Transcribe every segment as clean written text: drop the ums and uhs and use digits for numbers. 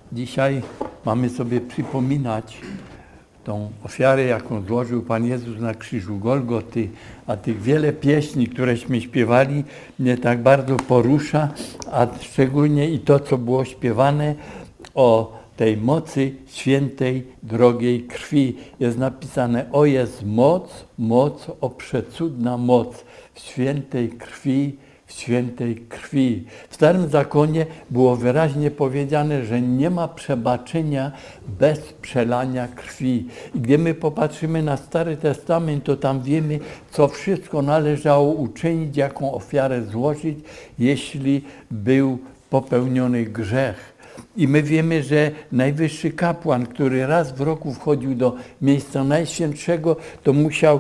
Dzisiaj mamy sobie przypominać tą ofiarę, jaką złożył Pan Jezus na krzyżu Golgoty, a tych wiele pieśni, któreśmy śpiewali, mnie tak bardzo porusza, a szczególnie i to, co było śpiewane o tej mocy świętej, drogiej krwi. Jest napisane: o jest moc, o przecudna moc w świętej krwi, w świętej krwi. W Starym Zakonie było wyraźnie powiedziane, że nie ma przebaczenia bez przelania krwi. I gdy my popatrzymy na Stary Testament, to tam wiemy, co wszystko należało uczynić, jaką ofiarę złożyć, jeśli był popełniony grzech. I my wiemy, że najwyższy kapłan, który raz w roku wchodził do miejsca najświętszego, to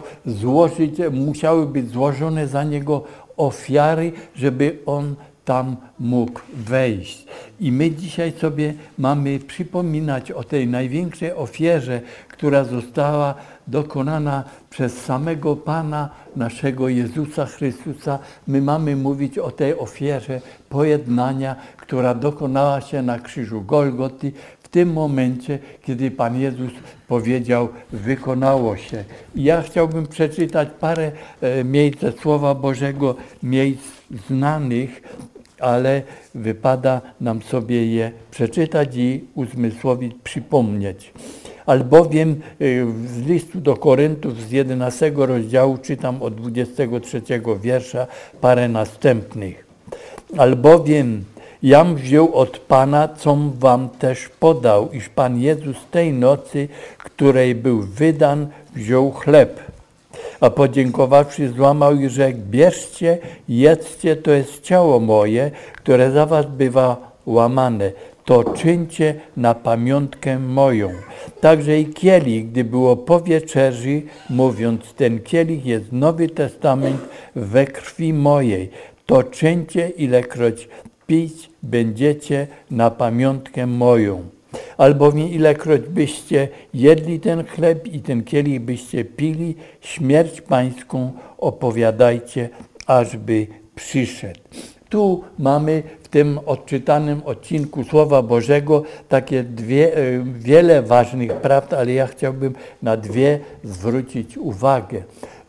musiały być złożone za niego ofiary, żeby on tam mógł wejść. I my dzisiaj sobie mamy przypominać o tej największej ofierze, która została dokonana przez samego Pana naszego Jezusa Chrystusa. My mamy mówić o tej ofierze pojednania, która dokonała się na krzyżu Golgoty w tym momencie, kiedy Pan Jezus powiedział: wykonało się. I ja chciałbym przeczytać parę miejsc ze Słowa Bożego, miejsc znanych, ale wypada nam sobie je przeczytać i uzmysłowić, przypomnieć. Albowiem z listu do Koryntów z 11 rozdziału czytam od 23 wiersza parę następnych. Albowiem jam wziął od Pana, com wam też podał, iż Pan Jezus tej nocy, której był wydan, wziął chleb, a podziękowawszy złamał i rzekł: bierzcie, jedzcie, to jest ciało moje, które za was bywa łamane. To czyńcie na pamiątkę moją. Także i kielich, gdy było po wieczerzy, mówiąc: ten kielich jest Nowy Testament we krwi mojej. To czyńcie, ilekroć pić będziecie na pamiątkę moją. Albowiem ilekroć byście jedli ten chleb i ten kielich byście pili, śmierć pańską opowiadajcie, ażby przyszedł. Tu mamy w tym odczytanym odcinku Słowa Bożego takie wiele ważnych prawd, ale ja chciałbym na dwie zwrócić uwagę.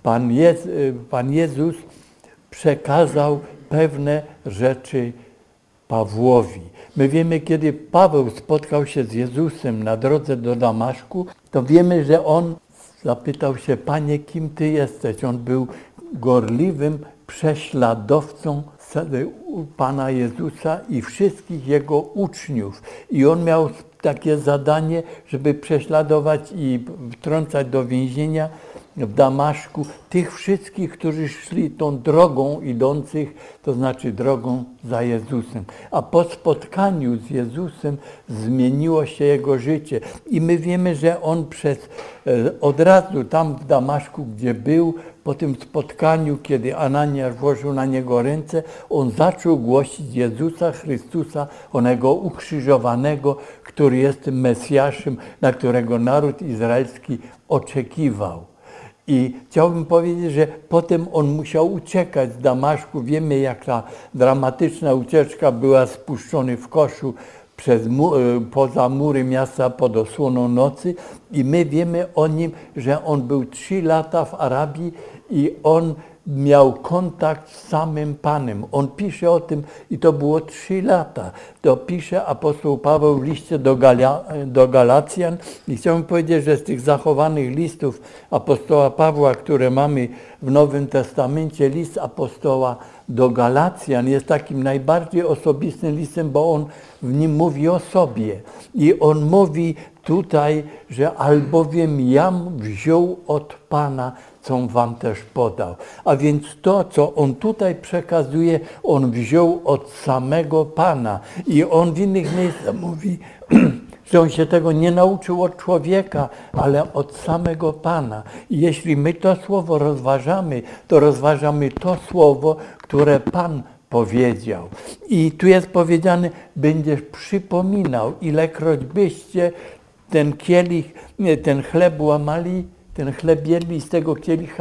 Pan Jezus przekazał pewne rzeczy Pawłowi. My wiemy, kiedy Paweł spotkał się z Jezusem na drodze do Damaszku, to wiemy, że on zapytał się: Panie, kim Ty jesteś? On był gorliwym prześladowcą Pana Jezusa i wszystkich Jego uczniów. I on miał takie zadanie, żeby prześladować i wtrącać do więzienia w Damaszku tych wszystkich, którzy szli tą drogą idących, to znaczy drogą za Jezusem. A po spotkaniu z Jezusem zmieniło się jego życie. I my wiemy, że on od razu tam w Damaszku, gdzie był, po tym spotkaniu, kiedy Ananiasz włożył na niego ręce, on zaczął głosić Jezusa Chrystusa, onego ukrzyżowanego, który jest Mesjaszem, na którego naród izraelski oczekiwał. I chciałbym powiedzieć, że potem on musiał uciekać z Damaszku. Wiemy, jak ta dramatyczna ucieczka, była spuszczony w koszu poza mury miasta pod osłoną nocy. I my wiemy o nim, że on był 3 lata w Arabii i on miał kontakt z samym Panem. On pisze o tym i to było 3 lata. To pisze apostoł Paweł w liście do Galacjan i chciałbym powiedzieć, że z tych zachowanych listów apostoła Pawła, które mamy w Nowym Testamencie, list apostoła do Galacjan jest takim najbardziej osobistym listem, bo on w nim mówi o sobie. I on mówi tutaj, że albowiem jam wziął od Pana, co wam też podał. A więc to, co on tutaj przekazuje, on wziął od samego Pana. I on w innych miejscach mówi, że on się tego nie nauczył od człowieka, ale od samego Pana. I jeśli my to słowo rozważamy, to rozważamy to słowo, które Pan powiedział. I tu jest powiedziane: będziesz przypominał, ilekroć byście ten kielich, ten chleb łamali, ten chleb jedli, z tego kielicha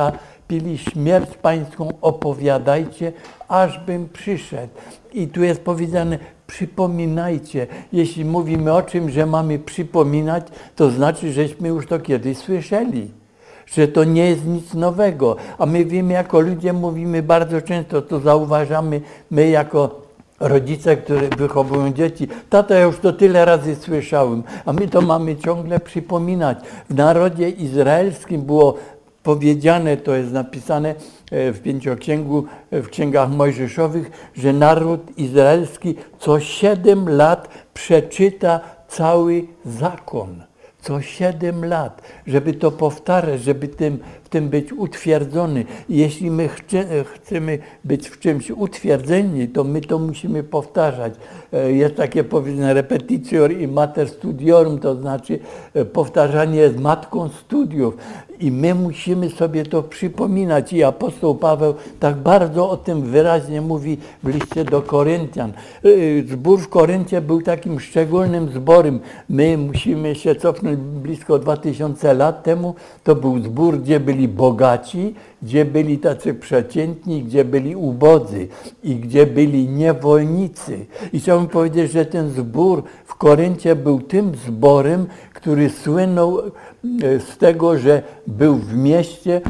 pili śmierć pańską, opowiadajcie, ażbym przyszedł. I tu jest powiedziane, przypominajcie. Jeśli mówimy o czym, że mamy przypominać, to znaczy, żeśmy już to kiedyś słyszeli. Że to nie jest nic nowego. A my wiemy, jako ludzie mówimy bardzo często, to zauważamy my jako rodzice, którzy wychowują dzieci. Tato, ja już to tyle razy słyszałem, a my to mamy ciągle przypominać. W narodzie izraelskim było powiedziane, to jest napisane w Pięcioksięgu, w księgach mojżeszowych, że naród izraelski co 7 lat przeczyta cały zakon. Co 7 lat, żeby to powtarzać, żeby w tym być utwierdzony. I jeśli my chcemy być w czymś utwierdzeni, to my to musimy powtarzać. Jest takie powiedzenie repetitio in mater studiorum, to znaczy powtarzanie jest matką studiów. I my musimy sobie to przypominać. I apostoł Paweł tak bardzo o tym wyraźnie mówi w liście do Koryntian. Zbór w Koryncie był takim szczególnym zborem. My musimy się cofnąć blisko 2000 lat temu. To był zbór, gdzie byli bogaci, gdzie byli tacy przeciętni, gdzie byli ubodzy i gdzie byli niewolnicy. I chciałbym powiedzieć, że ten zbór w Koryncie był tym zborem, który słynął z tego, że był w mieście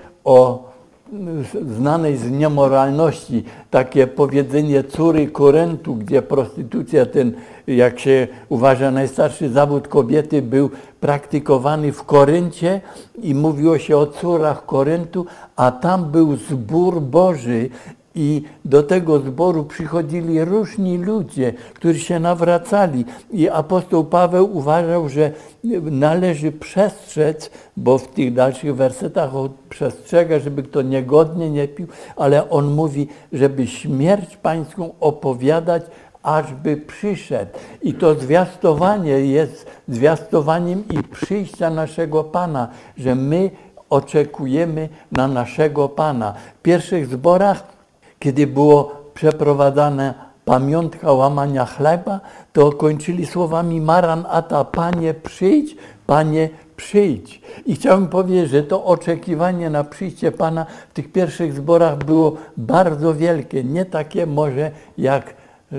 znanej z niemoralności. Takie powiedzenie córy Koryntu, gdzie prostytucja, ten, jak się uważa, najstarszy zawód kobiety, był praktykowany w Koryncie i mówiło się o córach Koryntu, a tam był zbór Boży. I do tego zboru przychodzili różni ludzie, którzy się nawracali. I apostoł Paweł uważał, że należy przestrzec, bo w tych dalszych wersetach on przestrzega, żeby kto niegodnie nie pił, ale on mówi, żeby śmierć pańską opowiadać, ażby przyszedł. I to zwiastowanie jest zwiastowaniem i przyjścia naszego Pana, że my oczekujemy na naszego Pana. W pierwszych zborach, kiedy było przeprowadzana pamiątka łamania chleba, to kończyli słowami Maran Ata, Panie przyjdź, Panie przyjdź. I chciałbym powiedzieć, że to oczekiwanie na przyjście Pana w tych pierwszych zborach było bardzo wielkie. Nie takie może jak,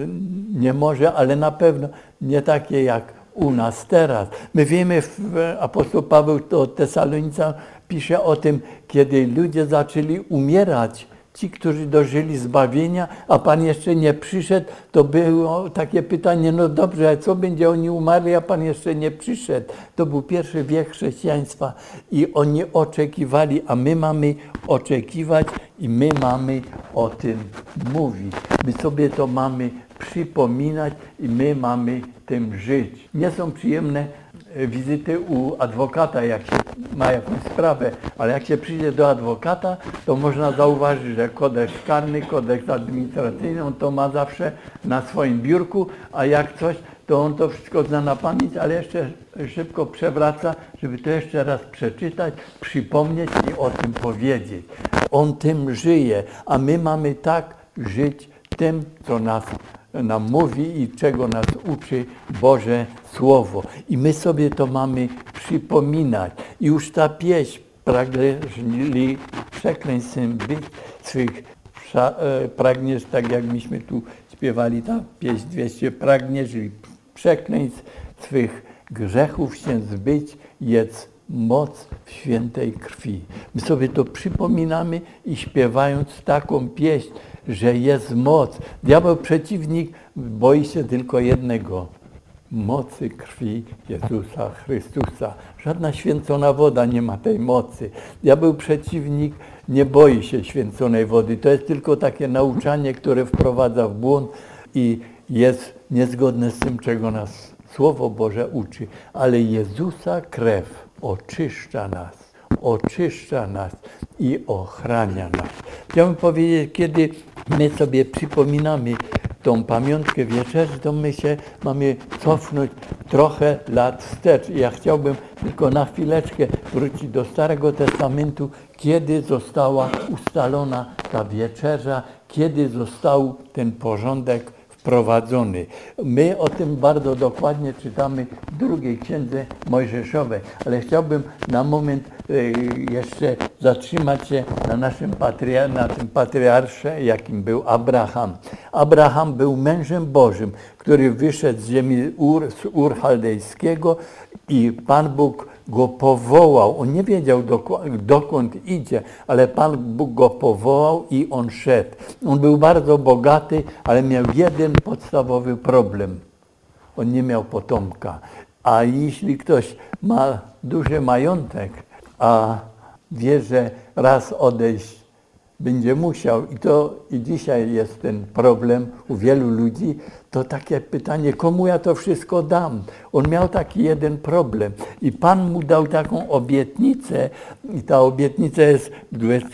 nie może, ale na pewno nie takie jak u nas teraz. My wiemy, apostoł Paweł to Tesalonicom pisze o tym, kiedy ludzie zaczęli umierać, ci, którzy dożyli zbawienia, a Pan jeszcze nie przyszedł, to było takie pytanie, no dobrze, a co będzie, oni umarli, a Pan jeszcze nie przyszedł. To był pierwszy wiek chrześcijaństwa i oni oczekiwali, a my mamy oczekiwać i my mamy o tym mówić. My sobie to mamy przypominać i my mamy tym żyć. Nie są przyjemne wizyty u adwokata, jak się ma jakąś sprawę, ale jak się przyjdzie do adwokata, to można zauważyć, że kodeks karny, kodeks administracyjny, on to ma zawsze na swoim biurku, a jak coś, to on to wszystko zna na pamięć, ale jeszcze szybko przewraca, żeby to jeszcze raz przeczytać, przypomnieć i o tym powiedzieć. On tym żyje, a my mamy tak żyć tym, co nam mówi i czego nas uczy Boże Słowo. I my sobie to mamy przypominać. I już ta pieśń, pragniesz przekleństwem być swych, pragniesz, tak jak myśmy tu śpiewali, ta pieśń 200, pragniesz przekleństw swych grzechów się zbyć, jedz moc w świętej krwi. My sobie to przypominamy i śpiewając taką pieśń, że jest moc. Diabeł, przeciwnik, boi się tylko jednego. Mocy krwi Jezusa Chrystusa. Żadna święcona woda nie ma tej mocy. Diabeł, przeciwnik, nie boi się święconej wody. To jest tylko takie nauczanie, które wprowadza w błąd i jest niezgodne z tym, czego nas Słowo Boże uczy. Ale Jezusa krew oczyszcza nas i ochrania nas. Chciałbym powiedzieć, kiedy my sobie przypominamy tą pamiątkę wieczerzy, to my się mamy cofnąć trochę lat wstecz. I ja chciałbym tylko na chwileczkę wrócić do Starego Testamentu, kiedy została ustalona ta wieczerza, kiedy został ten porządek wprowadzony. My o tym bardzo dokładnie czytamy drugiej księdze Mojżeszowej. Ale chciałbym na moment jeszcze zatrzymać się na tym patriarsze, jakim był Abraham. Abraham był mężem Bożym, który wyszedł z ziemi z Chaldejskiego i Pan Bóg go powołał. On nie wiedział dokąd idzie, ale Pan Bóg go powołał i on szedł. On był bardzo bogaty, ale miał jeden podstawowy problem. On nie miał potomka. A jeśli ktoś ma duży majątek, a wie, że raz odejść będzie musiał, i dzisiaj jest ten problem u wielu ludzi, to takie pytanie, komu ja to wszystko dam? On miał taki jeden problem i Pan mu dał taką obietnicę i ta obietnica jest w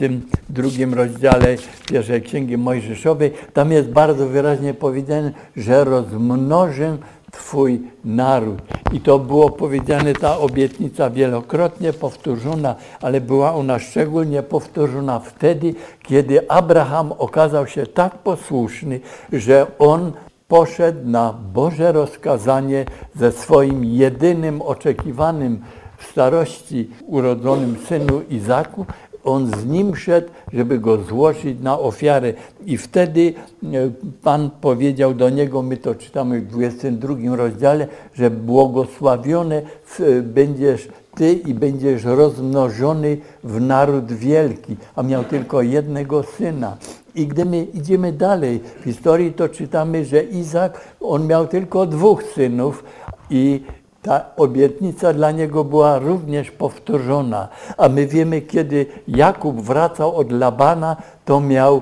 22 rozdziale pierwszej Księgi Mojżeszowej. Tam jest bardzo wyraźnie powiedziane, że rozmnożę Twój naród. I to było powiedziane, ta obietnica wielokrotnie powtórzona, ale była ona szczególnie powtórzona wtedy, kiedy Abraham okazał się tak posłuszny, że on poszedł na Boże rozkazanie ze swoim jedynym oczekiwanym w starości urodzonym synu Izaku. On z nim szedł, żeby go złożyć na ofiarę. I wtedy Pan powiedział do niego, my to czytamy w 22 rozdziale, że błogosławiony będziesz Ty i będziesz rozmnożony w naród wielki. A miał tylko jednego syna. I gdy my idziemy dalej w historii, to czytamy, że Izak, on miał tylko 2 synów i ta obietnica dla niego była również powtórzona. A my wiemy, kiedy Jakub wracał od Labana, to miał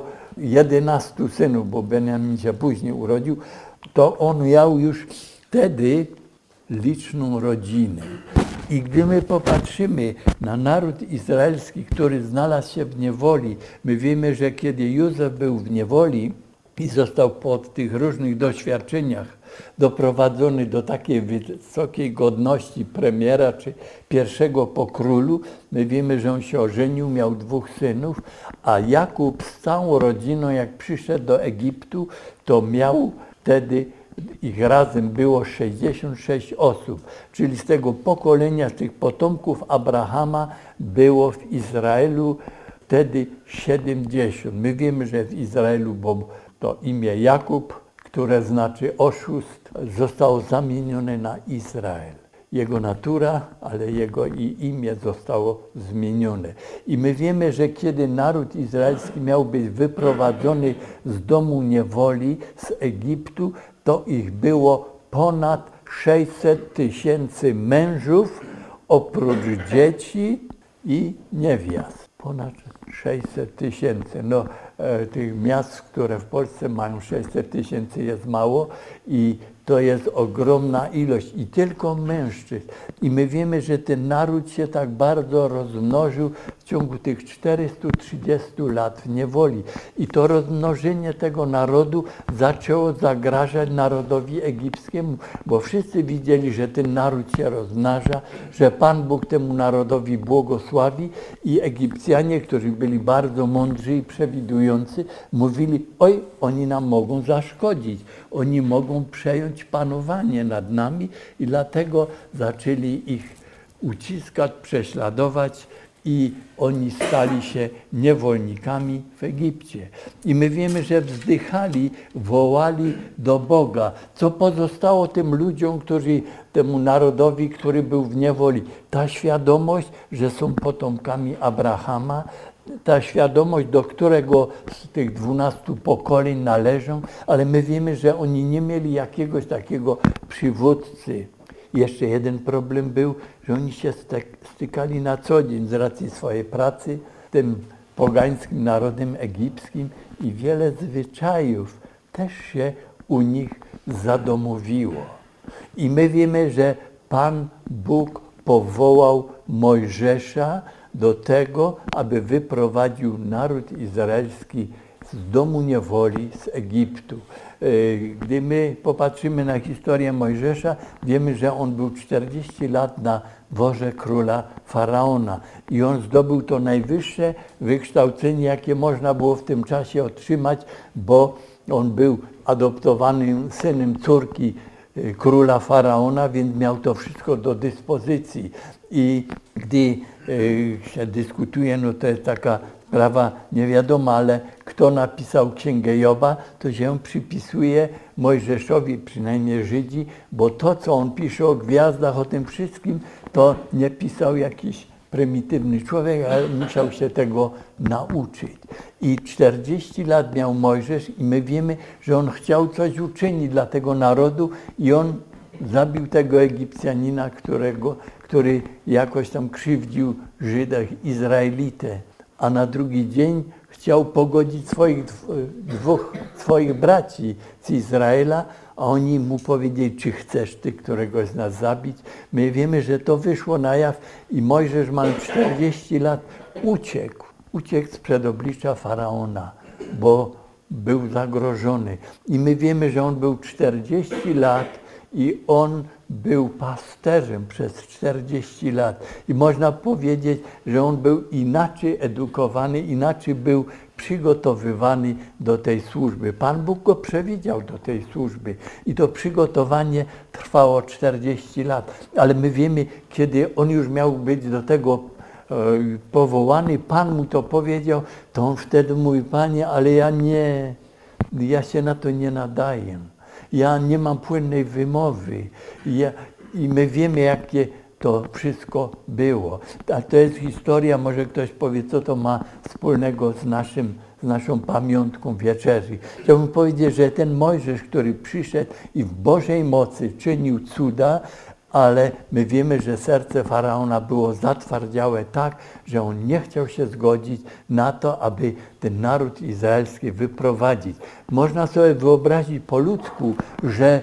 11 synów, bo Benjamin się później urodził, to on miał już wtedy liczną rodzinę. I gdy my popatrzymy na naród izraelski, który znalazł się w niewoli, my wiemy, że kiedy Józef był w niewoli i został po tych różnych doświadczeniach doprowadzony do takiej wysokiej godności premiera czy pierwszego po królu, my wiemy, że on się ożenił, miał 2 synów, a Jakub z całą rodziną, jak przyszedł do Egiptu, to miał wtedy ich razem było 66 osób, czyli z tego pokolenia, z tych potomków Abrahama było w Izraelu wtedy 70. My wiemy, że w Izraelu, bo to imię Jakub, które znaczy oszust, zostało zamienione na Izrael. Jego natura, ale jego i imię zostało zmienione. I my wiemy, że kiedy naród izraelski miał być wyprowadzony z domu niewoli, z Egiptu, to ich było ponad 600 000 mężów, oprócz dzieci i niewiast. Ponad 600 000. Tych miast, które w Polsce mają 600 000 jest mało i to jest ogromna ilość i tylko mężczyzn. I my wiemy, że ten naród się tak bardzo rozmnożył w ciągu tych 430 lat w niewoli. I to rozmnożenie tego narodu zaczęło zagrażać narodowi egipskiemu, bo wszyscy widzieli, że ten naród się rozmnaża, że Pan Bóg temu narodowi błogosławi i Egipcjanie, którzy byli bardzo mądrzy i przewidujący, mówili, oj, oni nam mogą zaszkodzić, oni mogą przejąć panowanie nad nami i dlatego zaczęli ich uciskać, prześladować i oni stali się niewolnikami w Egipcie. I my wiemy, że wzdychali, wołali do Boga. Co pozostało tym ludziom, temu narodowi, który był w niewoli? Ta świadomość, że są potomkami Abrahama, ta świadomość, do którego z tych 12 pokoleń należą, ale my wiemy, że oni nie mieli jakiegoś takiego przywódcy. Jeszcze jeden problem był, że oni się stykali na co dzień z racji swojej pracy z tym pogańskim narodem egipskim i wiele zwyczajów też się u nich zadomowiło. I my wiemy, że Pan Bóg powołał Mojżesza do tego, aby wyprowadził naród izraelski z domu niewoli, z Egiptu. Gdy my popatrzymy na historię Mojżesza, wiemy, że on był 40 lat na dworze króla Faraona i on zdobył to najwyższe wykształcenie, jakie można było w tym czasie otrzymać, bo on był adoptowanym synem córki króla Faraona, więc miał to wszystko do dyspozycji. I gdy się dyskutuje, no to jest taka sprawa niewiadoma, ale kto napisał Księgę Joba, to się przypisuje Mojżeszowi, przynajmniej Żydzi, bo to, co on pisze o gwiazdach, o tym wszystkim, to nie pisał jakiś prymitywny człowiek, ale musiał się tego nauczyć. I 40 lat miał Mojżesz i my wiemy, że on chciał coś uczynić dla tego narodu i on zabił tego Egipcjanina, który jakoś tam krzywdził Żydach, Izraelitę. A na drugi dzień chciał pogodzić dwóch swoich braci z Izraela, a oni mu powiedzieli, czy chcesz ty któregoś z nas zabić? My wiemy, że to wyszło na jaw i Mojżesz, mając 40 lat, uciekł sprzed oblicza Faraona, bo był zagrożony. I my wiemy, że on był 40 lat i on był pasterzem przez 40 lat. I można powiedzieć, że on był inaczej edukowany, inaczej był przygotowywany do tej służby. Pan Bóg go przewidział do tej służby i to przygotowanie trwało 40 lat. Ale my wiemy, kiedy on już miał być do tego powołany, Pan mu to powiedział, to on wtedy mówi, Panie, ale ja się na to nie nadaję. Ja nie mam płynnej wymowy. I my wiemy, jakie to wszystko było. A to jest historia, może ktoś powie, co to ma wspólnego z naszą pamiątką wieczerzy. Chciałbym powiedzieć, że ten Mojżesz, który przyszedł i w Bożej mocy czynił cuda, ale my wiemy, że serce Faraona było zatwardziałe tak, że on nie chciał się zgodzić na to, aby ten naród izraelski wyprowadzić. Można sobie wyobrazić po ludzku, że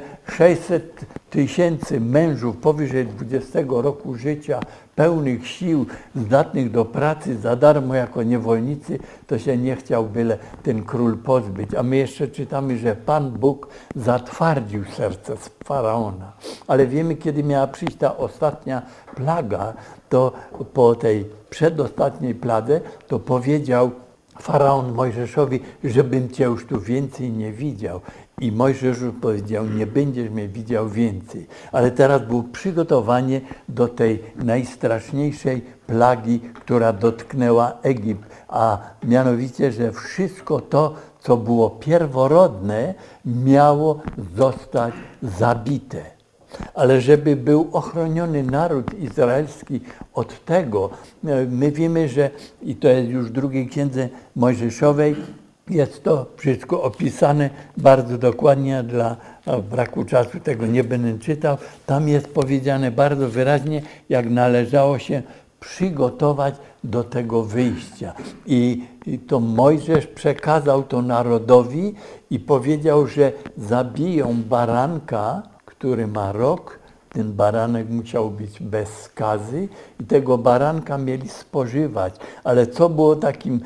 600 000 mężów powyżej 20 roku życia, pełnych sił, zdatnych do pracy za darmo jako niewolnicy, to się nie chciał byle ten król pozbyć. A my jeszcze czytamy, że Pan Bóg zatwardził serce Faraona. Ale wiemy, kiedy miała przyjść ta ostatnia plaga, to po tej przedostatniej pladze, to powiedział Faraon Mojżeszowi, żebym cię już tu więcej nie widział. I Mojżesz powiedział, nie będziesz mnie widział więcej. Ale teraz było przygotowanie do tej najstraszniejszej plagi, która dotknęła Egipt. A mianowicie, że wszystko to, co było pierworodne, miało zostać zabite. Ale żeby był ochroniony naród izraelski od tego, my wiemy, że, i to jest już w drugiej księdze Mojżeszowej, jest to wszystko opisane bardzo dokładnie, dla braku czasu tego nie będę czytał. Tam jest powiedziane bardzo wyraźnie, jak należało się przygotować do tego wyjścia. I to Mojżesz przekazał to narodowi i powiedział, że zabiją baranka, który ma rok. Ten baranek musiał być bez skazy i tego baranka mieli spożywać. Ale co było takim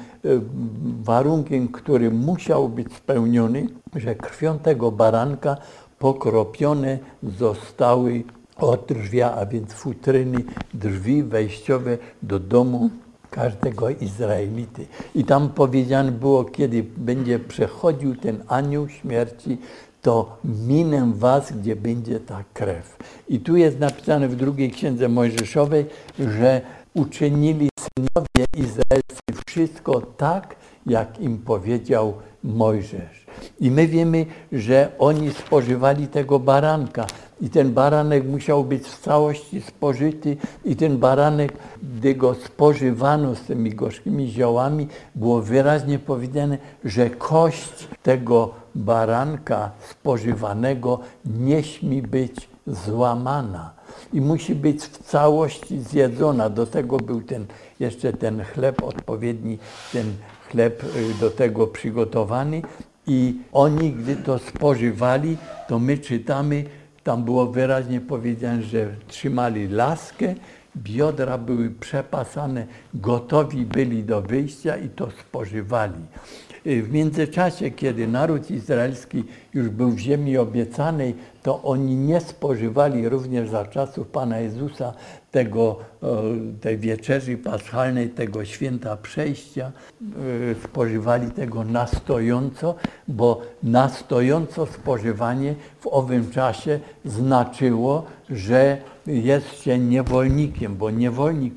warunkiem, który musiał być spełniony, że krwią tego baranka pokropione zostały odrzwia, a więc futryny, drzwi wejściowe do domu każdego Izraelity. I tam powiedziane było, kiedy będzie przechodził ten anioł śmierci, to minę was, gdzie będzie ta krew. I tu jest napisane w drugiej księdze Mojżeszowej, że uczynili synowie izraelscy wszystko tak, jak im powiedział Mojżesz. I my wiemy, że oni spożywali tego baranka i ten baranek musiał być w całości spożyty i ten baranek, gdy go spożywano z tymi gorzkimi ziołami, było wyraźnie powiedziane, że kość tego baranka spożywanego nie śmi być złamana i musi być w całości zjedzona. Do tego był jeszcze ten chleb odpowiedni, ten chleb do tego przygotowany i oni, gdy to spożywali, to my czytamy, tam było wyraźnie powiedziane, że trzymali laskę, biodra były przepasane, gotowi byli do wyjścia i to spożywali. W międzyczasie, kiedy naród izraelski już był w ziemi obiecanej, to oni nie spożywali również za czasów Pana Jezusa tej wieczerzy paschalnej, tego święta przejścia, spożywali tego na stojąco, bo na stojąco spożywanie w owym czasie znaczyło, że jest się niewolnikiem, bo niewolnik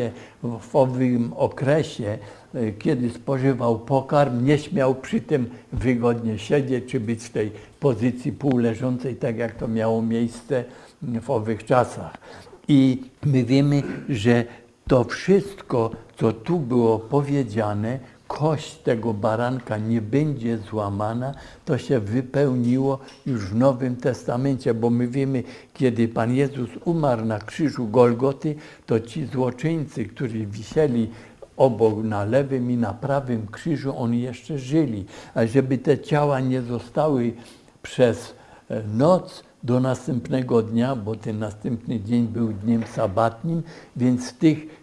w owym okresie, kiedy spożywał pokarm, nie śmiał przy tym wygodnie siedzieć, czy być w tej pozycji półleżącej, tak jak to miało miejsce w owych czasach. I my wiemy, że to wszystko, co tu było powiedziane, kość tego baranka nie będzie złamana, to się wypełniło już w Nowym Testamencie, bo my wiemy, kiedy Pan Jezus umarł na krzyżu Golgoty, to ci złoczyńcy, którzy wisieli obok na lewym i na prawym krzyżu, oni jeszcze żyli. A żeby te ciała nie zostały przez noc do następnego dnia, bo ten następny dzień był dniem sabatnim, więc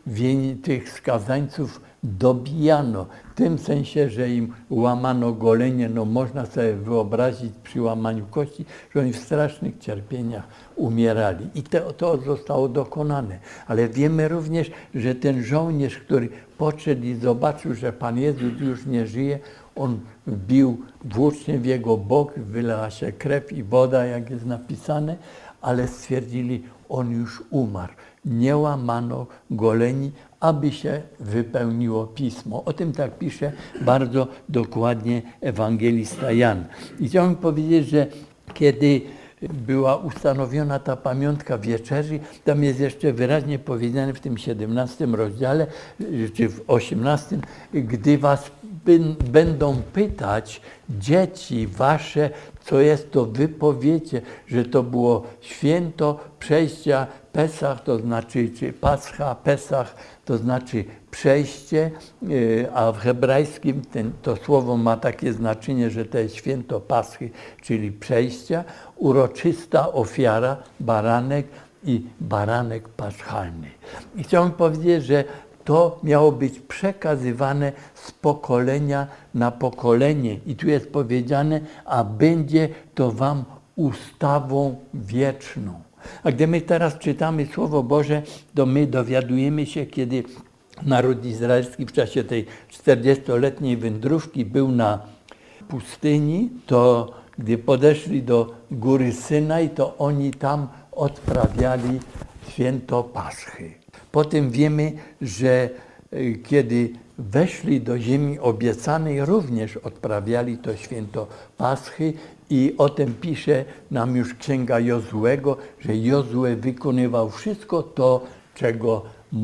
tych skazańców dobijano. W tym sensie, że im łamano golenie, no można sobie wyobrazić przy łamaniu kości, że oni w strasznych cierpieniach umierali. I to zostało dokonane. Ale wiemy również, że ten żołnierz, który podszedł i zobaczył, że Pan Jezus już nie żyje, on wbił włócznie w jego bok, wylała się krew i woda, jak jest napisane, ale stwierdzili, on już umarł. Nie łamano goleni, aby się wypełniło Pismo. O tym tak pisze bardzo dokładnie ewangelista Jan. I chciałbym powiedzieć, że kiedy była ustanowiona ta pamiątka wieczerzy, tam jest jeszcze wyraźnie powiedziane w tym 17 rozdziale, czy w 18, gdy was będą pytać dzieci wasze, co jest to, wy powiecie, że to było święto przejścia Pesach, to znaczy, czy Pascha, Pesach, to znaczy przejście, a w hebrajskim to słowo ma takie znaczenie, że to jest święto Paschy, czyli przejścia, uroczysta ofiara, baranek i baranek paschalny. I chciałbym powiedzieć, że to miało być przekazywane z pokolenia na pokolenie. I tu jest powiedziane, a będzie to wam ustawą wieczną. A gdy my teraz czytamy Słowo Boże, to my dowiadujemy się, kiedy naród izraelski w czasie tej 40-letniej wędrówki był na pustyni, to gdy podeszli do góry Synaj, to oni tam odprawiali święto Paschy. Potem wiemy, że kiedy weszli do ziemi obiecanej, również odprawiali to święto Paschy i o tym pisze nam już Księga Jozuego, że Jozue wykonywał wszystko to, czego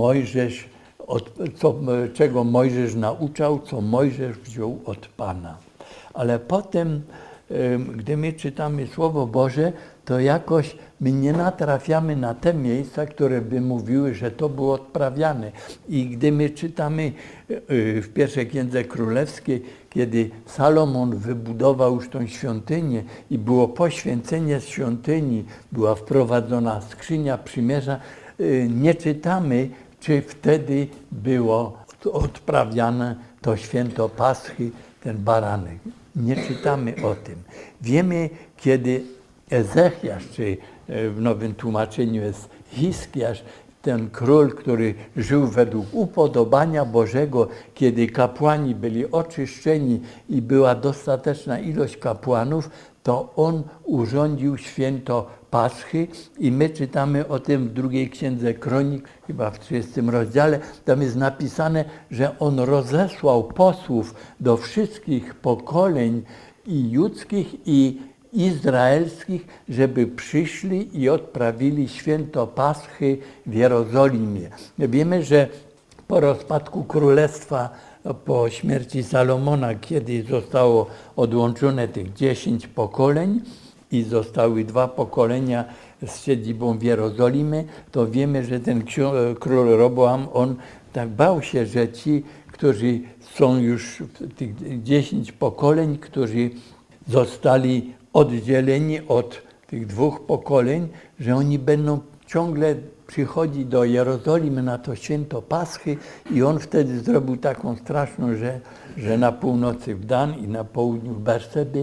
Mojżesz nauczał, co Mojżesz wziął od Pana. Ale potem, gdy my czytamy Słowo Boże, to jakoś my nie natrafiamy na te miejsca, które by mówiły, że to było odprawiane. I gdy my czytamy w pierwszej Księdze Królewskiej, kiedy Salomon wybudował już tą świątynię i było poświęcenie świątyni, była wprowadzona skrzynia przymierza, nie czytamy, czy wtedy było odprawiane to święto Paschy, ten baranek. Nie czytamy o tym. Wiemy, kiedy Ezechiasz, czy w nowym tłumaczeniu jest Hiskiasz, ten król, który żył według upodobania Bożego, kiedy kapłani byli oczyszczeni i była dostateczna ilość kapłanów, to on urządził święto Paschy i my czytamy o tym w drugiej Księdze Kronik, chyba w 30 rozdziale. Tam jest napisane, że on rozesłał posłów do wszystkich pokoleń i judzkich, i izraelskich, żeby przyszli i odprawili święto Paschy w Jerozolimie. Wiemy, że po rozpadku królestwa, po śmierci Salomona, kiedy zostało odłączone tych 10 pokoleń i zostały 2 pokolenia z siedzibą w Jerozolimie, to wiemy, że ten król Roboam, on tak bał się, że ci, którzy są już tych 10 pokoleń, którzy zostali oddzieleni od tych 2 pokoleń, że oni będą ciągle przychodzić do Jerozolimy na to święto Paschy i on wtedy zrobił taką straszną rzecz, że na północy w Dan i na południu w Bersebie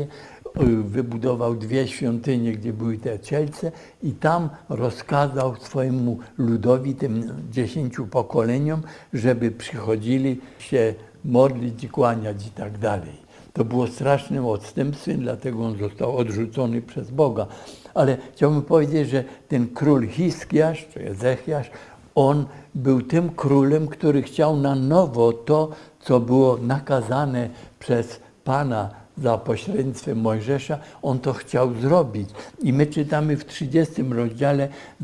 wybudował 2 świątynie, gdzie były te cielce i tam rozkazał swojemu ludowi, tym 10 pokoleniom, żeby przychodzili się modlić, kłaniać i tak dalej. To było strasznym odstępstwem, dlatego on został odrzucony przez Boga. Ale chciałbym powiedzieć, że ten król Hiskiasz, czy Ezechiasz, on był tym królem, który chciał na nowo to, co było nakazane przez Pana za pośrednictwem Mojżesza, on to chciał zrobić. I my czytamy w 30 rozdziale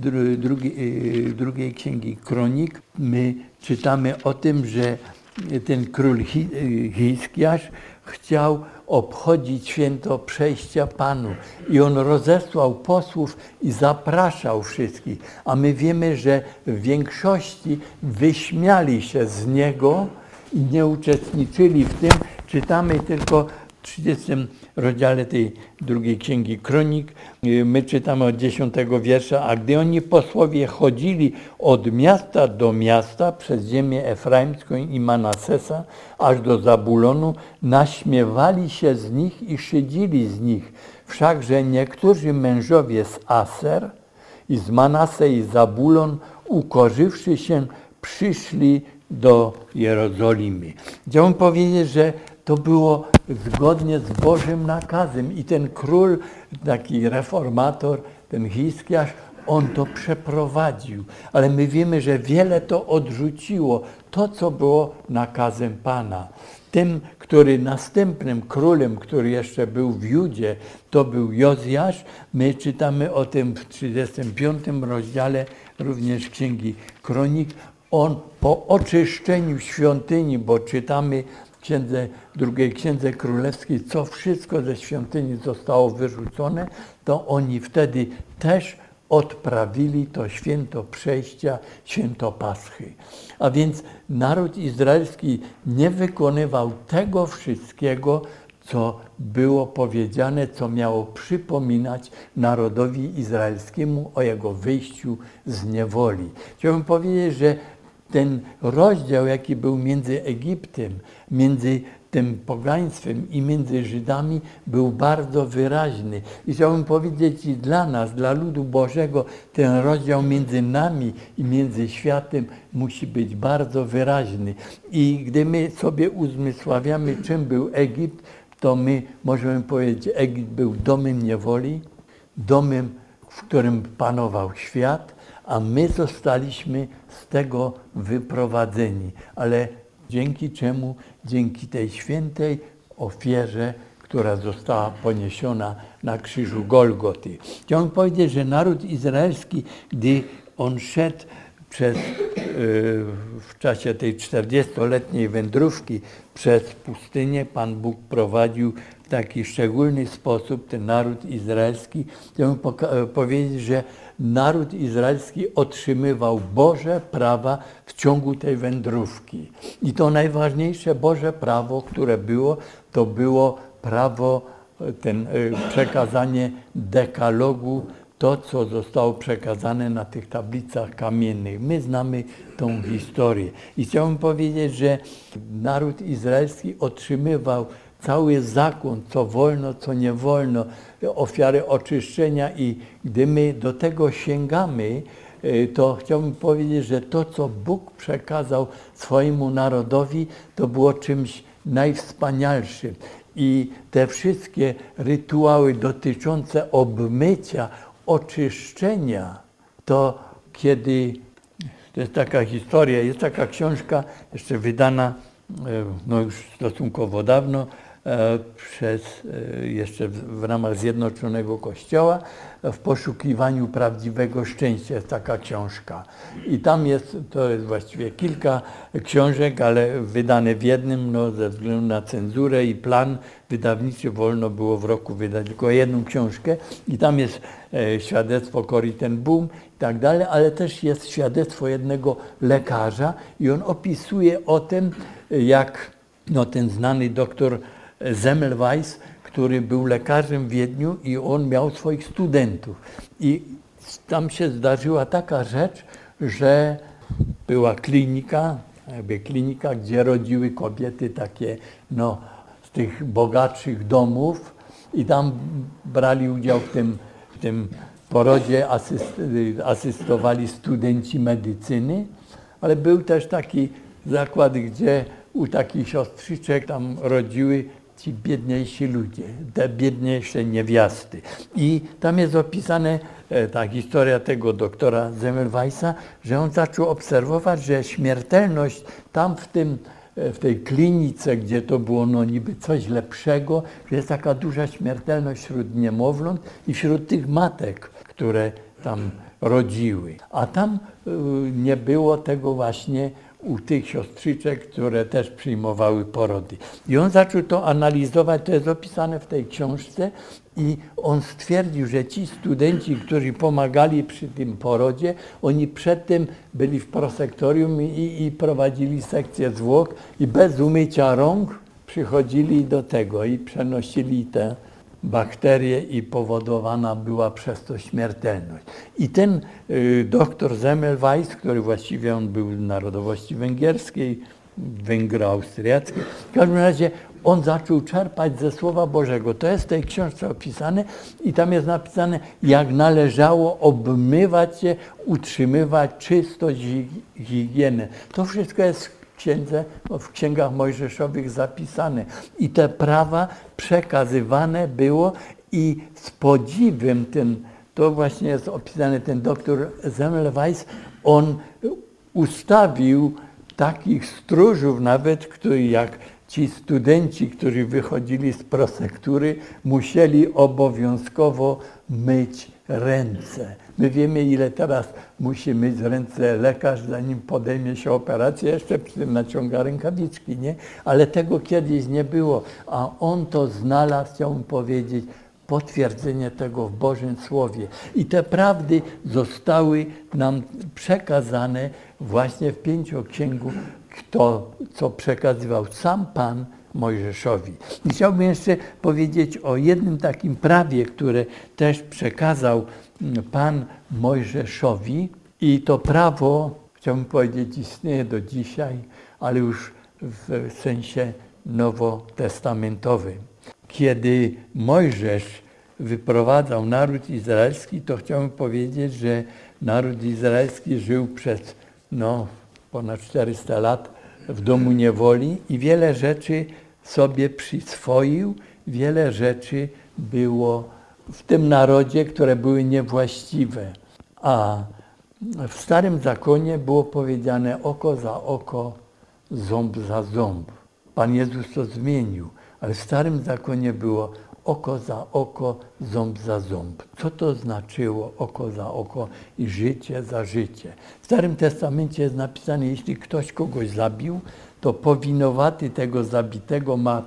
drugiej Księgi Kronik, my czytamy o tym, że ten król Hiskiasz chciał obchodzić święto przejścia Panu i on rozesłał posłów i zapraszał wszystkich. A my wiemy, że w większości wyśmiali się z niego i nie uczestniczyli w tym. Czytamy tylko w 30 rozdziale tej drugiej Księgi Kronik, my czytamy od 10 wiersza, a gdy oni posłowie chodzili od miasta do miasta przez ziemię efraimską i Manasesa, aż do Zabulonu, naśmiewali się z nich i szydzili z nich. Wszakże niektórzy mężowie z Aser i z Manase i Zabulon, ukorzywszy się, przyszli do Jerozolimy. Chciałbym powiedzieć, że to było zgodnie z Bożym nakazem i ten król, taki reformator, ten Hiskiasz, on to przeprowadził. Ale my wiemy, że wiele to odrzuciło, to co było nakazem Pana. Tym, który następnym królem, który jeszcze był w Judzie, to był Jozjasz. My czytamy o tym w 35 rozdziale również Księgi Kronik. On po oczyszczeniu świątyni, bo czytamy w drugiej Księdze Królewskiej, co wszystko ze świątyni zostało wyrzucone, to oni wtedy też odprawili to święto przejścia, święto Paschy. A więc naród izraelski nie wykonywał tego wszystkiego, co było powiedziane, co miało przypominać narodowi izraelskiemu o jego wyjściu z niewoli. Chciałbym powiedzieć, że ten rozdział, jaki był między Egiptem, między tym pogaństwem i między Żydami, był bardzo wyraźny. I chciałbym powiedzieć i dla nas, dla ludu Bożego, ten rozdział między nami i między światem musi być bardzo wyraźny. I gdy my sobie uzmysławiamy, czym był Egipt, to my możemy powiedzieć, Egipt był domem niewoli, domem, w którym panował świat, a my zostaliśmy z tego wyprowadzeni. Ale dzięki czemu? Dzięki tej świętej ofierze, która została poniesiona na krzyżu Golgoty. Chciałbym powiedzieć, że naród izraelski, gdy on szedł w czasie tej 40-letniej wędrówki przez pustynię, Pan Bóg prowadził w taki szczególny sposób ten naród izraelski. Chciałbym powiedzieć, że naród izraelski otrzymywał Boże prawa w ciągu tej wędrówki. I to najważniejsze Boże prawo, które było, to było prawo, przekazanie dekalogu, to, co zostało przekazane na tych tablicach kamiennych. My znamy tą historię. I chciałbym powiedzieć, że naród izraelski otrzymywał cały zakon, co wolno, co nie wolno, ofiary oczyszczenia i gdy my do tego sięgamy, to chciałbym powiedzieć, że to, co Bóg przekazał swojemu narodowi, to było czymś najwspanialszym. I te wszystkie rytuały dotyczące obmycia, oczyszczenia, to kiedy, to jest taka historia, jest taka książka jeszcze wydana, no już stosunkowo dawno, jeszcze w ramach Zjednoczonego Kościoła, w poszukiwaniu prawdziwego szczęścia jest taka książka. I tam jest, to jest właściwie kilka książek, ale wydane w jednym, no ze względu na cenzurę i plan wydawniczy wolno było w roku wydać tylko jedną książkę. I tam jest świadectwo Corrie ten Boom i tak dalej, ale też jest świadectwo jednego lekarza i on opisuje o tym, jak ten znany doktor Semmelweis, który był lekarzem w Wiedniu i on miał swoich studentów. I tam się zdarzyła taka rzecz, że była klinika, gdzie rodziły kobiety takie z tych bogatszych domów i tam brali udział w tym porodzie, asystowali studenci medycyny, ale był też taki zakład, gdzie u takich siostrzyczek tam rodziły ci biedniejsi ludzie, te biedniejsze niewiasty. I tam jest opisane ta historia tego doktora Semmelweisa, że on zaczął obserwować, że śmiertelność tam w tej klinice, gdzie to było no niby coś lepszego, że jest taka duża śmiertelność wśród niemowląt i wśród tych matek, które tam rodziły. A tam nie było tego właśnie u tych siostrzyczek, które też przyjmowały porody. I on zaczął to analizować, to jest opisane w tej książce i on stwierdził, że ci studenci, którzy pomagali przy tym porodzie, oni przedtem byli w prosektorium i prowadzili sekcję zwłok i bez umycia rąk przychodzili do tego i przenosili te bakterie i powodowana była przez to śmiertelność. I ten doktor Semmelweis, który właściwie on był narodowości węgierskiej, węgro-austriackiej, w każdym razie on zaczął czerpać ze Słowa Bożego. To jest w tej książce opisane i tam jest napisane, jak należało obmywać się, utrzymywać czystość, higienę. To wszystko jest w księgach mojżeszowych zapisane. I te prawa przekazywane było i z podziwem to właśnie jest opisane, ten doktor Semmelweis, on ustawił takich stróżów nawet, jak ci studenci, którzy wychodzili z prosektury, musieli obowiązkowo myć ręce. My wiemy, ile teraz musi myć ręce lekarz, zanim podejmie się operacji, jeszcze przy tym naciąga rękawiczki, nie? Ale tego kiedyś nie było, a on to znalazł, chciałbym powiedzieć, potwierdzenie tego w Bożym Słowie. I te prawdy zostały nam przekazane właśnie w Pięcioksięgu, co przekazywał sam Pan Mojżeszowi. I chciałbym jeszcze powiedzieć o jednym takim prawie, które też przekazał Pan Mojżeszowi. I to prawo, chciałbym powiedzieć, istnieje do dzisiaj, ale już w sensie nowotestamentowym. Kiedy Mojżesz wyprowadzał naród izraelski, to chciałbym powiedzieć, że naród izraelski żył przez ponad 400 lat w domu niewoli i wiele rzeczy sobie przyswoił, wiele rzeczy było w tym narodzie, które były niewłaściwe. A w Starym Zakonie było powiedziane oko za oko, ząb za ząb. Pan Jezus to zmienił, ale w Starym Zakonie było oko za oko, ząb za ząb. Co to znaczyło oko za oko i życie za życie? W Starym Testamencie jest napisane, jeśli ktoś kogoś zabił, to powinowaty tego zabitego ma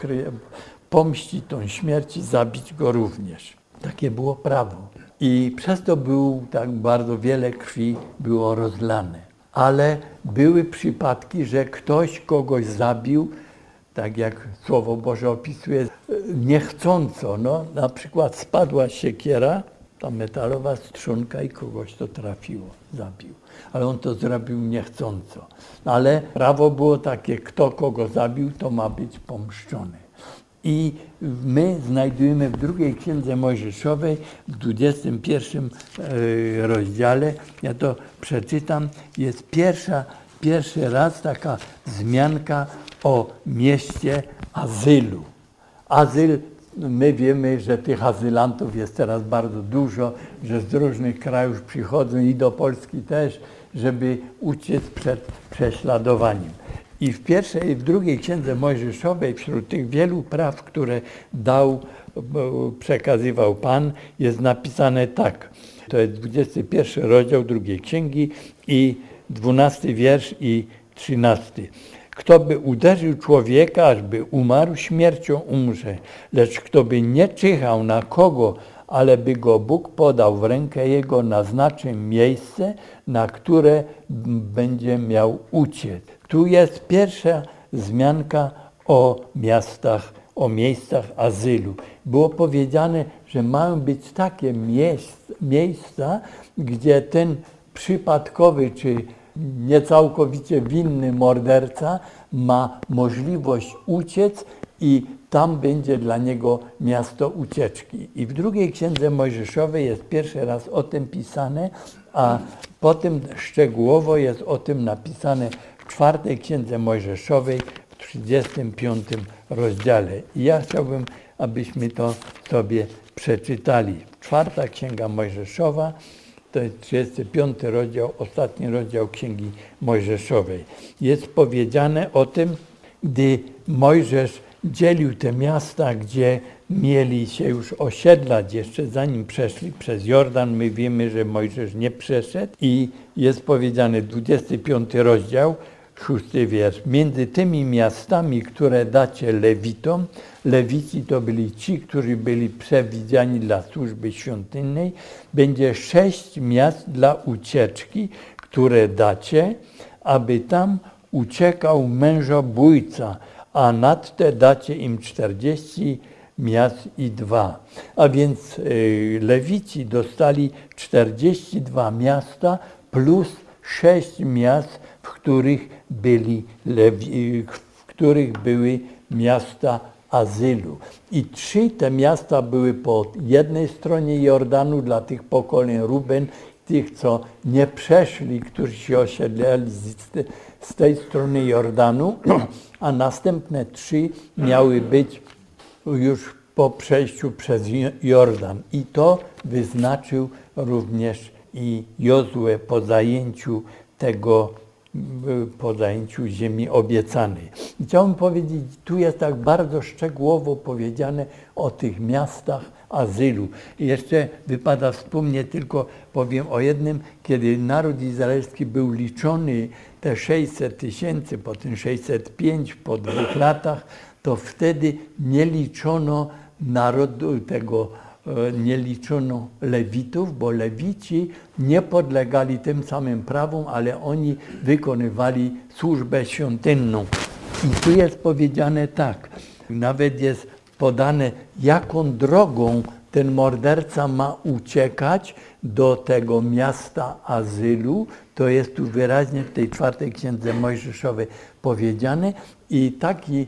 pomścić tą śmierć i zabić go również. Takie było prawo. I przez to tak bardzo wiele krwi było rozlane. Ale były przypadki, że ktoś kogoś zabił, tak jak Słowo Boże opisuje, niechcąco. Na przykład spadła siekiera, ta metalowa strzunka i kogoś to trafiło, zabił. Ale on to zrobił niechcąco. Ale prawo było takie, kto kogo zabił, to ma być pomszczony. I my znajdujemy w drugiej Księdze Mojżeszowej, w 21 rozdziale, ja to przeczytam, jest pierwszy raz taka wzmianka o mieście azylu. Azyl, my wiemy, że tych azylantów jest teraz bardzo dużo, że z różnych krajów przychodzą i do Polski też, żeby uciec przed prześladowaniem. I w drugiej Księdze Mojżeszowej, wśród tych wielu praw, które przekazywał Pan, jest napisane tak. To jest 21 rozdział drugiej Księgi i 12 wiersz i 13. Kto by uderzył człowieka, ażby umarł, śmiercią umrze. Lecz kto by nie czyhał na kogo, ale by go Bóg podał w rękę jego, naznaczy miejsce, na które będzie miał uciec. Tu jest pierwsza wzmianka o miejscach azylu. Było powiedziane, że mają być takie miejsca, gdzie ten przypadkowy czy niecałkowicie winny morderca ma możliwość uciec i tam będzie dla niego miasto ucieczki. I w drugiej Księdze Mojżeszowej jest pierwszy raz o tym pisane, a potem szczegółowo jest o tym napisane w czwartej Księdze Mojżeszowej w 35 rozdziale. I ja chciałbym, abyśmy to sobie przeczytali. Czwarta Księga Mojżeszowa, to jest 35 rozdział, ostatni rozdział Księgi Mojżeszowej. Jest powiedziane o tym, gdy Mojżesz dzielił te miasta, gdzie mieli się już osiedlać, jeszcze zanim przeszli przez Jordan. My wiemy, że Mojżesz nie przeszedł i jest powiedziane 25 rozdział, 6 wiersz. Między tymi miastami, które dacie Lewitom, Lewici to byli ci, którzy byli przewidziani dla służby świątynnej, będzie 6 miast dla ucieczki, które dacie, aby tam uciekał mężobójca, a nad te dacie im 40 miast i 2. A więc Lewici dostali 42 miasta plus 6 miast, w których były miasta azylu. I 3 te miasta były po jednej stronie Jordanu dla tych pokoleń Ruben, tych, co nie przeszli, którzy się osiedlali z tej strony Jordanu, a następne 3 miały być już po przejściu przez Jordan. I to wyznaczył również i Jozue po zajęciu ziemi obiecanej. I chciałbym powiedzieć, tu jest tak bardzo szczegółowo powiedziane o tych miastach azylu. I jeszcze wypada wspomnieć, tylko powiem o jednym, kiedy naród izraelski był liczony, te 600 000, potem 605 po 2 latach, to wtedy nie liczono narodu nie liczono Lewitów, bo Lewici nie podlegali tym samym prawom, ale oni wykonywali służbę świątynną. I tu jest powiedziane tak, nawet jest podane, jaką drogą ten morderca ma uciekać do tego miasta azylu. To jest tu wyraźnie w tej czwartej Księdze Mojżeszowej powiedziane. I taki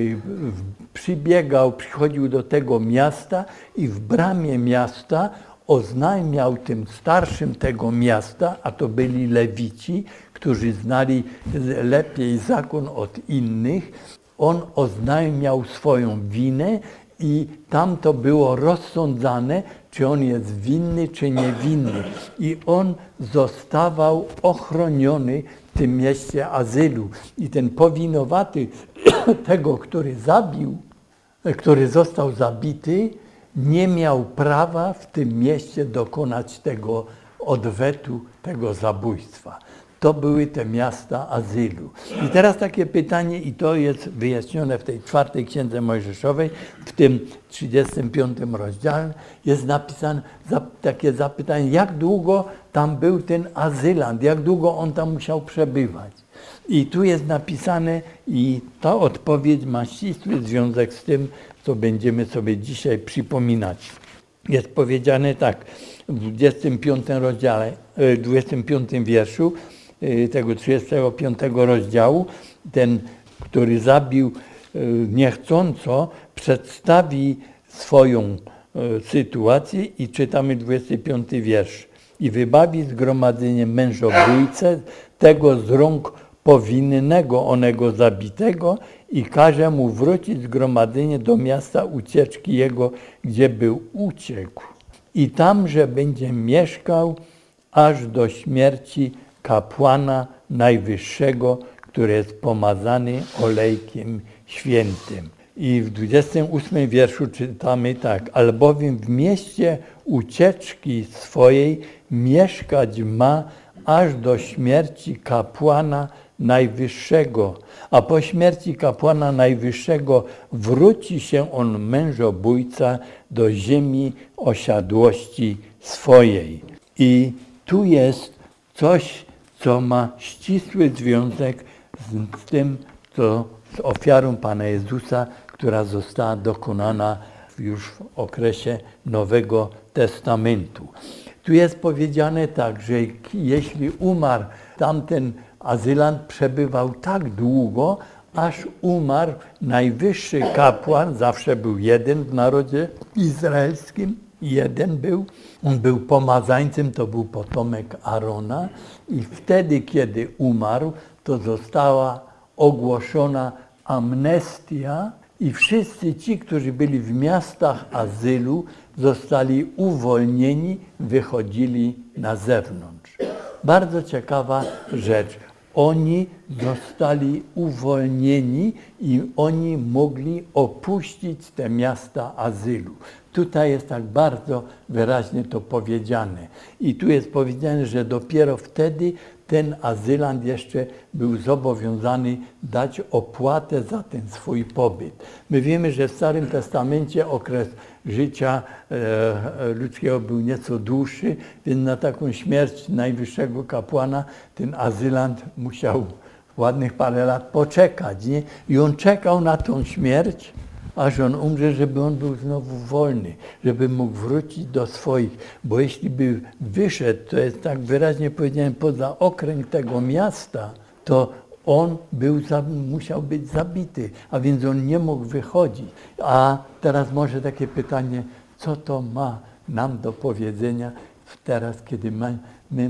przychodził do tego miasta i w bramie miasta oznajmiał tym starszym tego miasta, a to byli Lewici, którzy znali lepiej zakon od innych. On oznajmiał swoją winę i tam to było rozsądzane, czy on jest winny, czy niewinny. I on zostawał ochroniony w tym mieście azylu. I ten powinowaty tego, który został zabity, nie miał prawa w tym mieście dokonać tego odwetu, tego zabójstwa. To były te miasta azylu. I teraz takie pytanie, i to jest wyjaśnione w tej czwartej Księdze Mojżeszowej, w tym 35 rozdziale, jest napisane takie zapytanie, jak długo tam był ten azylant, jak długo on tam musiał przebywać. I tu jest napisane, i ta odpowiedź ma ścisły związek z tym, co będziemy sobie dzisiaj przypominać. Jest powiedziane tak, w 25 rozdziale, 25 wierszu tego 35 rozdziału, ten, który zabił niechcąco, przedstawi swoją sytuację i czytamy 25 wiersz. I wybawi zgromadzenie mężobójcę, tego z rąk powinnego onego zabitego i każe mu wrócić zgromadzenie do miasta ucieczki jego, gdzie był uciekł. I tamże będzie mieszkał aż do śmierci kapłana najwyższego, który jest pomazany olejkiem świętym. I w 28 wierszu czytamy tak, albowiem w mieście ucieczki swojej mieszkać ma aż do śmierci kapłana najwyższego, a po śmierci kapłana najwyższego wróci się on mężobójca do ziemi osiadłości swojej. I tu jest coś, co ma ścisły związek z tym, z ofiarą Pana Jezusa, która została dokonana już w okresie Nowego Testamentu. Tu jest powiedziane tak, że jeśli umarł tamten azylant, przebywał tak długo, aż umarł najwyższy kapłan, zawsze był jeden w narodzie izraelskim, jeden był. On był pomazańcem, to był potomek Arona i wtedy, kiedy umarł, to została ogłoszona amnestia i wszyscy ci, którzy byli w miastach azylu, zostali uwolnieni, wychodzili na zewnątrz. Bardzo ciekawa rzecz. Oni zostali uwolnieni i oni mogli opuścić te miasta azylu. Tutaj jest tak bardzo wyraźnie to powiedziane. I tu jest powiedziane, że dopiero wtedy ten azylant jeszcze był zobowiązany dać opłatę za ten swój pobyt. My wiemy, że w Starym Testamencie okres życia ludzkiego był nieco dłuższy, więc na taką śmierć najwyższego kapłana ten azylant musiał ładnych parę lat poczekać. Nie? I on czekał na tą śmierć, aż on umrze, żeby on był znowu wolny, żeby mógł wrócić do swoich. Bo jeśli by wyszedł, to jest tak wyraźnie powiedziane, poza okręg tego miasta, to on musiał być zabity, a więc on nie mógł wychodzić. A teraz może takie pytanie, co to ma nam do powiedzenia teraz, kiedy my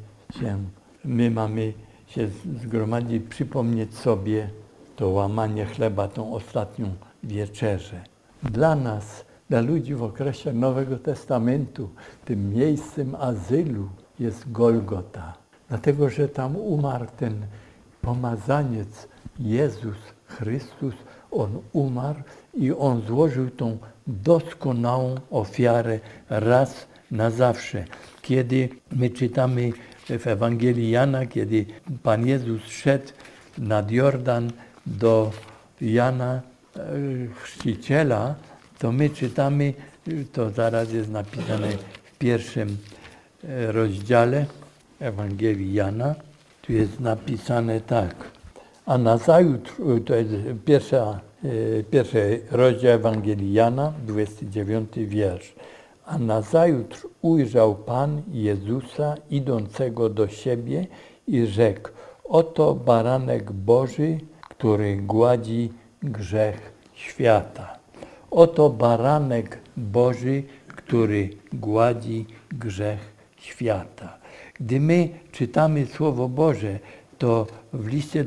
mamy się zgromadzić, przypomnieć sobie to łamanie chleba, tą ostatnią wieczerzę. Dla nas, dla ludzi w okresie Nowego Testamentu, tym miejscem azylu jest Golgota. Dlatego, że tam umarł ten pomazaniec Jezus Chrystus. On umarł i On złożył tą doskonałą ofiarę raz na zawsze. Kiedy my czytamy w Ewangelii Jana, kiedy Pan Jezus szedł nad Jordan do Jana Chrzciciela, to my czytamy, to zaraz jest napisane w pierwszym rozdziale Ewangelii Jana, tu jest napisane tak, a nazajutrz, to jest pierwszy rozdział Ewangelii Jana, 29 wiersz. A nazajutrz ujrzał Pan Jezusa idącego do siebie i rzekł, oto baranek Boży, który gładzi grzech świata. Oto baranek Boży, który gładzi grzech świata. Gdy my czytamy Słowo Boże, to w liście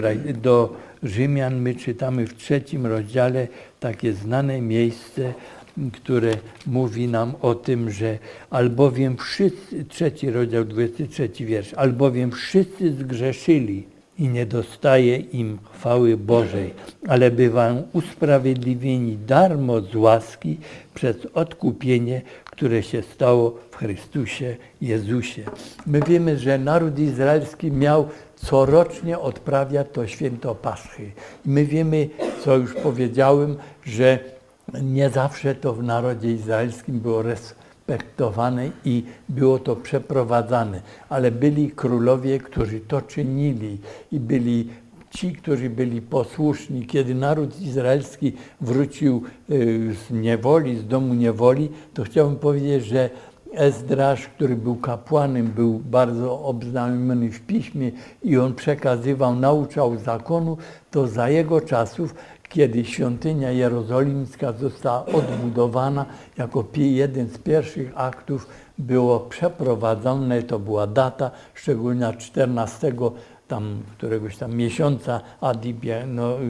do Rzymian my czytamy w 3 rozdziale takie znane miejsce, które mówi nam o tym, że albowiem wszyscy, 3 rozdział, 23 wiersz, albowiem wszyscy zgrzeszyli i nie dostaje im chwały Bożej, ale bywają usprawiedliwieni darmo z łaski przez odkupienie, które się stało w Chrystusie Jezusie. My wiemy, że naród izraelski miał corocznie odprawiać to święto Paschy. I my wiemy, co już powiedziałem, że nie zawsze to w narodzie izraelskim było respektowane i było to przeprowadzane, ale byli królowie, którzy to czynili i byli ci, którzy byli posłuszni. Kiedy naród izraelski wrócił z niewoli, z domu niewoli, to chciałbym powiedzieć, że Ezdrasz, który był kapłanem, był bardzo obznajomiony w piśmie i on przekazywał, nauczał zakonu, to za jego czasów, kiedy świątynia jerozolimska została odbudowana, jako jeden z pierwszych aktów było przeprowadzone, to była data, szczególnie 14 któregoś tam miesiąca Adibie,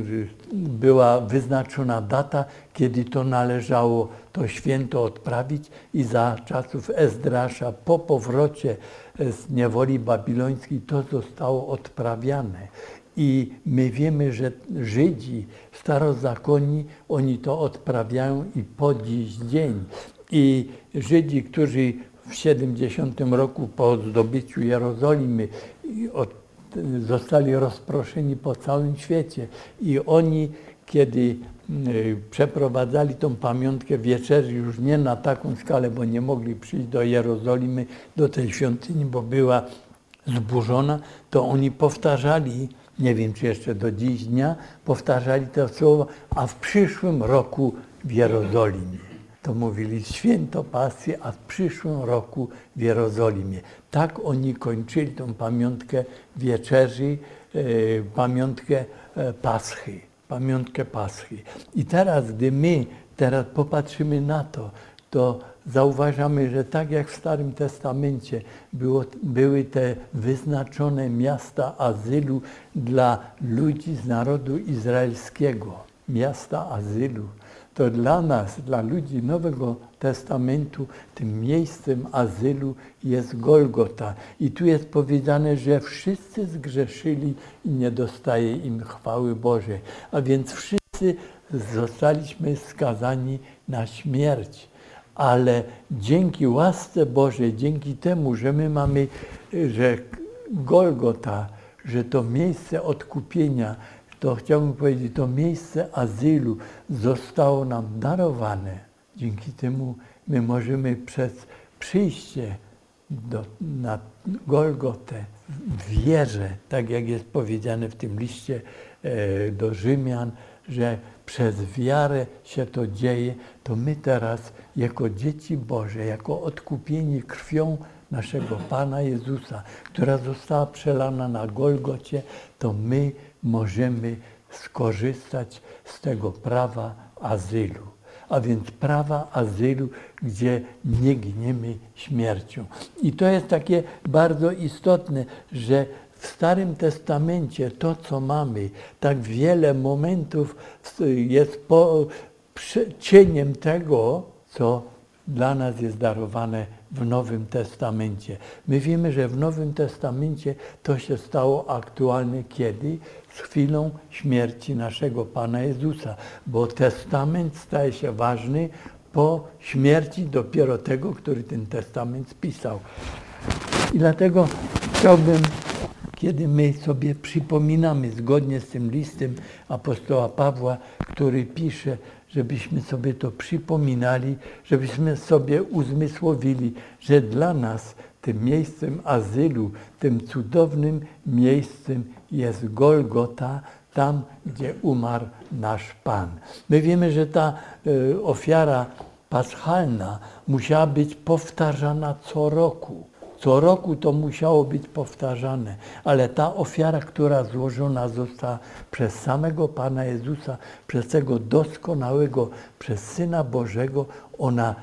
była wyznaczona data, kiedy to należało to święto odprawić i za czasów Ezdrasza po powrocie z niewoli babilońskiej to zostało odprawiane. I my wiemy, że Żydzi starozakonni, oni to odprawiają i po dziś dzień. I Żydzi, którzy w 70 roku po zdobyciu Jerozolimy zostali rozproszeni po całym świecie i oni, kiedy przeprowadzali tą pamiątkę wieczerzy już nie na taką skalę, bo nie mogli przyjść do Jerozolimy, do tej świątyni, bo była zburzona, to oni powtarzali, nie wiem czy jeszcze do dziś dnia, powtarzali to słowo, a w przyszłym roku w Jerozolimie. to mówili święto Pasji, a w przyszłym roku w Jerozolimie. Tak oni kończyli tą pamiątkę wieczerzy, pamiątkę Paschy. I teraz, gdy my teraz popatrzymy na to zauważamy, że tak jak w Starym Testamencie były te wyznaczone miasta azylu dla ludzi z narodu izraelskiego, miasta azylu, to dla nas, dla ludzi Nowego Testamentu, tym miejscem azylu jest Golgota. I tu jest powiedziane, że wszyscy zgrzeszyli i nie dostaje im chwały Bożej. A więc wszyscy zostaliśmy skazani na śmierć. Ale dzięki łasce Bożej, dzięki temu, że my mamy, że Golgota, że to miejsce odkupienia, to chciałbym powiedzieć, to miejsce azylu zostało nam darowane. Dzięki temu my możemy przez przyjście na Golgotę w wierze, tak jak jest powiedziane w tym liście do Rzymian, że przez wiarę się to dzieje, to my teraz jako dzieci Boże, jako odkupieni krwią naszego Pana Jezusa, która została przelana na Golgocie, to my możemy skorzystać z tego prawa azylu. A więc prawa azylu, gdzie nie giniemy śmiercią. I to jest takie bardzo istotne, że w Starym Testamencie to, co mamy, tak wiele momentów jest cieniem tego, co dla nas jest darowane w Nowym Testamencie. My wiemy, że w Nowym Testamencie to się stało aktualne kiedy? Z chwilą śmierci naszego Pana Jezusa, bo Testament staje się ważny po śmierci dopiero tego, który ten Testament spisał. I dlatego chciałbym, kiedy my sobie przypominamy zgodnie z tym listem apostoła Pawła, który pisze, żebyśmy sobie to przypominali, żebyśmy sobie uzmysłowili, że dla nas tym miejscem azylu, tym cudownym miejscem jest Golgota, tam, gdzie umarł nasz Pan. My wiemy, że ta ofiara paschalna musiała być powtarzana co roku. Co roku to musiało być powtarzane, ale ta ofiara, która złożona została przez samego Pana Jezusa, przez tego doskonałego, przez Syna Bożego, ona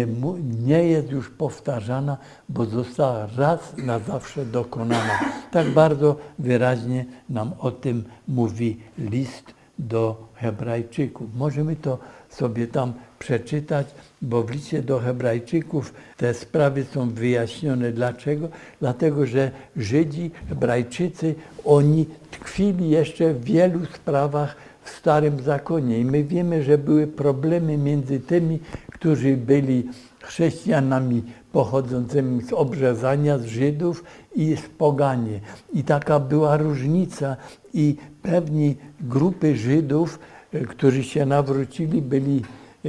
nie jest już powtarzana, bo została raz na zawsze dokonana. Tak bardzo wyraźnie nam o tym mówi list do Hebrajczyków. Możemy to sobie tam przeczytać, bo w liście do Hebrajczyków te sprawy są wyjaśnione. Dlaczego? Dlatego, że Żydzi, Hebrajczycy, oni tkwili jeszcze w wielu sprawach w Starym Zakonie. I my wiemy, że były problemy między tymi, którzy byli chrześcijanami pochodzącymi z obrzezania, z Żydów i z poganie. I taka była różnica i pewni grupy Żydów, którzy się nawrócili, byli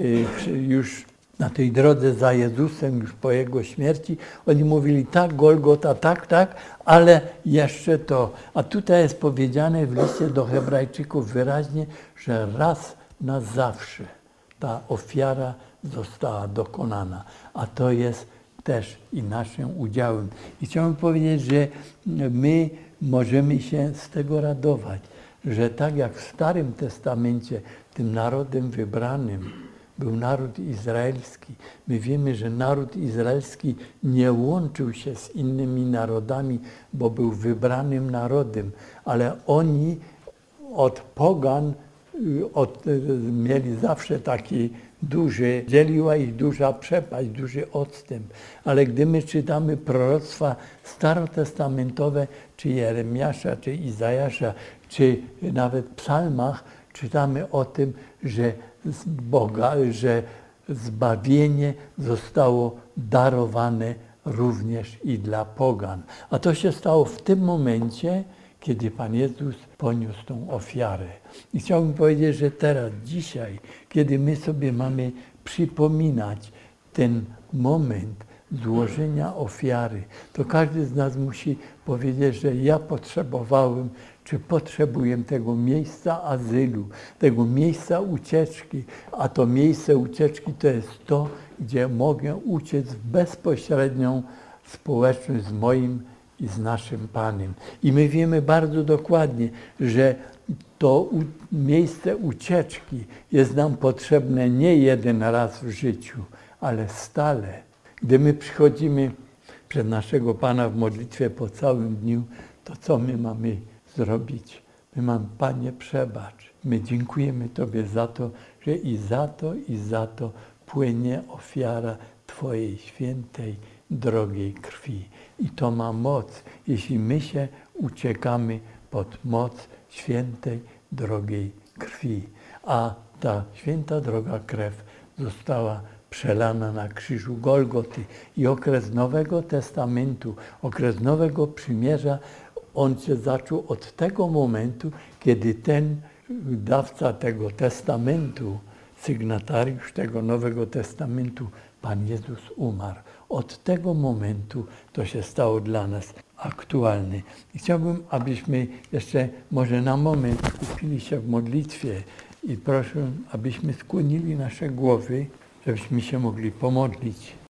już na tej drodze za Jezusem, już po Jego śmierci. Oni mówili tak, Golgota, tak, ale jeszcze to. A tutaj jest powiedziane w liście do Hebrajczyków wyraźnie, że raz na zawsze ta ofiara została dokonana. A to jest też i naszym udziałem. I chciałbym powiedzieć, że my możemy się z tego radować, że tak jak w Starym Testamencie tym narodem wybranym był naród izraelski. My wiemy, że naród izraelski nie łączył się z innymi narodami, bo był wybranym narodem, ale oni od pogan mieli zawsze taki dzieliła ich duża przepaść, duży odstęp. Ale gdy my czytamy proroctwa starotestamentowe, czy Jeremiasza, czy Izajasza, czy nawet w psalmach, czytamy o tym, że że zbawienie zostało darowane również i dla pogan. A to się stało w tym momencie, kiedy Pan Jezus poniósł tą ofiarę. I chciałbym powiedzieć, że teraz, dzisiaj, kiedy my sobie mamy przypominać ten moment złożenia ofiary, to każdy z nas musi powiedzieć, że ja potrzebowałem, czy potrzebuję tego miejsca azylu, tego miejsca ucieczki, a to miejsce ucieczki to jest to, gdzie mogę uciec w bezpośrednią społeczność z moim i z naszym Panem. I my wiemy bardzo dokładnie, że to miejsce ucieczki jest nam potrzebne nie jeden raz w życiu, ale stale. Gdy my przychodzimy przed naszego Pana w modlitwie po całym dniu, to co my mamy zrobić? My mamy, Panie, przebacz. My dziękujemy Tobie za to, że i za to płynie ofiara Twojej świętej, drogiej krwi. I to ma moc, jeśli my się uciekamy pod moc świętej, drogiej krwi. A ta święta, droga krew została przelana na krzyżu Golgoty. I okres Nowego Testamentu, okres Nowego Przymierza, on się zaczął od tego momentu, kiedy ten dawca tego testamentu, sygnatariusz tego Nowego Testamentu, Pan Jezus umarł. Od tego momentu to się stało dla nas aktualne. I chciałbym, abyśmy jeszcze może na moment skupili się w modlitwie i proszę, abyśmy skłonili nasze głowy, żebyśmy się mogli pomodlić.